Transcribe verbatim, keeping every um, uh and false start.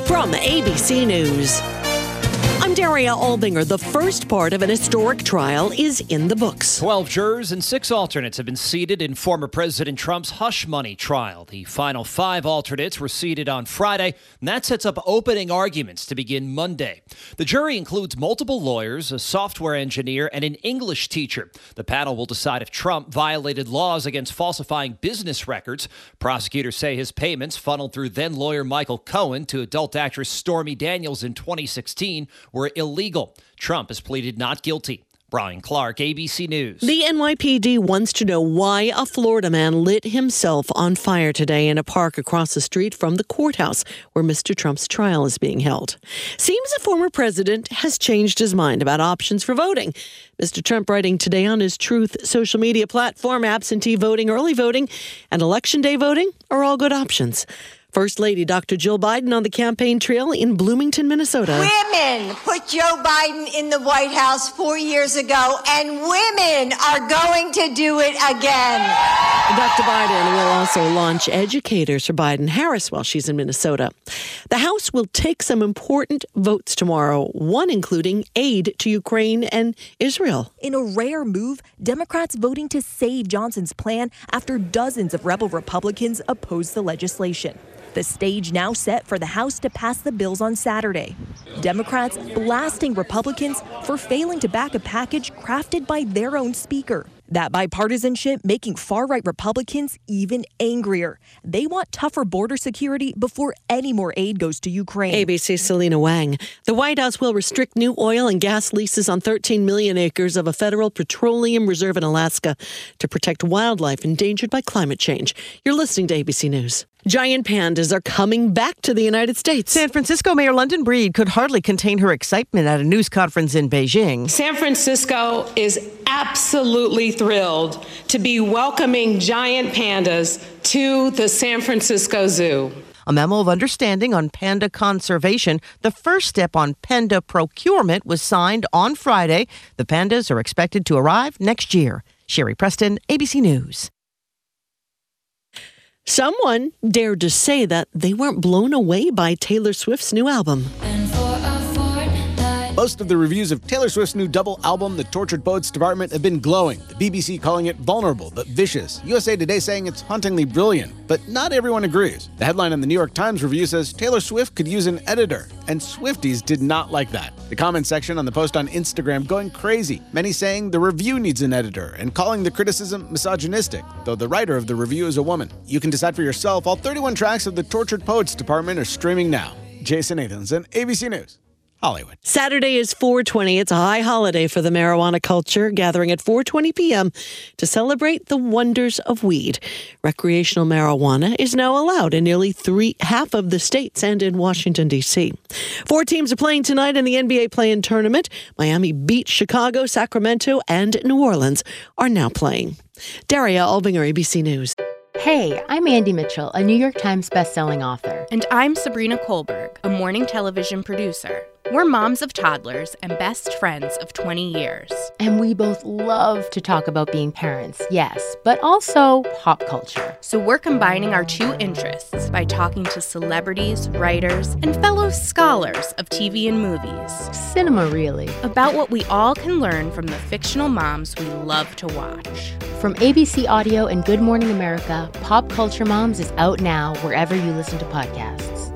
From A B C News, I'm Daria Albinger. The first part of an historic trial is in the books. Twelve jurors and six alternates have been seated in former President Trump's hush money trial. The final five alternates were seated on Friday, and that sets up opening arguments to begin Monday. The jury includes multiple lawyers, a software engineer, and an English teacher. The panel will decide if Trump violated laws against falsifying business records. Prosecutors say his payments funneled through then-lawyer Michael Cohen to adult actress Stormy Daniels in twenty sixteen were illegal. Trump has pleaded not guilty. Brian Clark, A B C News. The N Y P D wants to know why a Florida man lit himself on fire today in a park across the street from the courthouse where Mister Trump's trial is being held. Seems the former president has changed his mind about options for voting. Mister Trump writing today on his Truth social media platform, absentee voting, early voting, and election day voting are all good options. First Lady Doctor Jill Biden on the campaign trail in Bloomington, Minnesota. Women put Joe Biden in the White House four years ago, and women are going to do it again. Doctor Biden will also launch educators for Biden-Harris while she's in Minnesota. The House will take some important votes tomorrow, one including aid to Ukraine and Israel. In a rare move, Democrats voting to save Johnson's plan after dozens of rebel Republicans opposed the legislation. The stage now set for the House to pass the bills on Saturday. Democrats blasting Republicans for failing to back a package crafted by their own speaker. That bipartisanship making far-right Republicans even angrier. They want tougher border security before any more aid goes to Ukraine. A B C's Selena Wang. The White House will restrict new oil and gas leases on thirteen million acres of a federal petroleum reserve in Alaska to protect wildlife endangered by climate change. You're listening to A B C News. Giant pandas are coming back to the United States. San Francisco Mayor London Breed could hardly contain her excitement at a news conference in Beijing. San Francisco is absolutely thrilled to be welcoming giant pandas to the San Francisco Zoo. A memo of understanding on panda conservation, the first step on panda procurement, was signed on Friday. The pandas are expected to arrive next year. Sherry Preston, A B C News. Someone dared to say that they weren't blown away by Taylor Swift's new album. Most of the reviews of Taylor Swift's new double album, The Tortured Poets Department, have been glowing. The B B C calling it vulnerable but vicious. U S A Today saying it's hauntingly brilliant. But not everyone agrees. The headline in the New York Times review says Taylor Swift could use an editor. And Swifties did not like that. The comment section on the post on Instagram going crazy. Many saying the review needs an editor and calling the criticism misogynistic, though the writer of the review is a woman. You can decide for yourself. All thirty-one tracks of The Tortured Poets Department are streaming now. Jason Nathanson, A B C News. Hollywood. Saturday is four twenty. It's a high holiday for the marijuana culture, gathering at four twenty p.m. to celebrate the wonders of weed. Recreational marijuana is now allowed in nearly three half of the states and in Washington, D C. Four teams are playing tonight in the N B A play-in tournament. Miami beat Chicago, Sacramento, and New Orleans are now playing. Daria Albinger, A B C News. Hey, I'm Andy Mitchell, a New York Times bestselling author. And I'm Sabrina Kohlberg, a morning television producer. We're moms of toddlers and best friends of twenty years. And we both love to talk about being parents, yes, but also pop culture. So we're combining our two interests by talking to celebrities, writers, and fellow scholars of T V and movies. Cinema, really. About what we all can learn from the fictional moms we love to watch. From A B C Audio and Good Morning America, Pop Culture Moms is out now wherever you listen to podcasts.